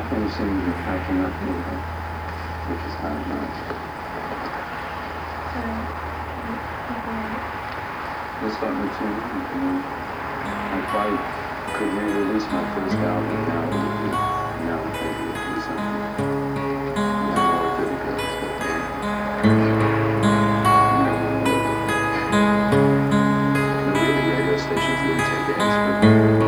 definitely seems to be catching up to it, which is kind of nice. It's starting to tune in, you know. I probably could re-release my first album now, now maybe it would be something. I know it really goes, but the really radio stations wouldn't take it as